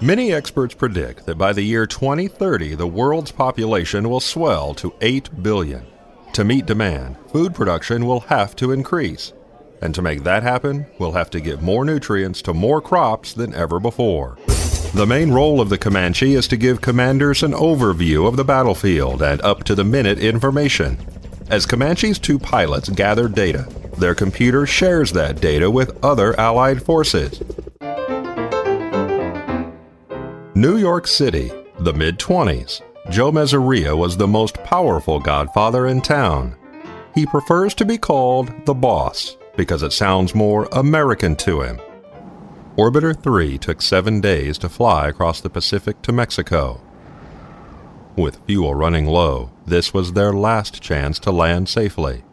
Many experts predict that by the year 2030, the world's population will swell to 8 billion. To meet demand, food production will have to increase. And to make that happen, we'll have to get more nutrients to more crops than ever before. The main role of the Comanche is to give commanders an overview of the battlefield and up-to-the-minute information. As Comanche's two pilots gather data, their computer shares that data with other Allied forces. New York City, the mid-20s. Joe Masseria was the most powerful godfather in town. He prefers to be called the boss because it sounds more American to him. Orbiter 3 took 7 days to fly across the Pacific to Mexico. With fuel running low, this was their last chance to land safely.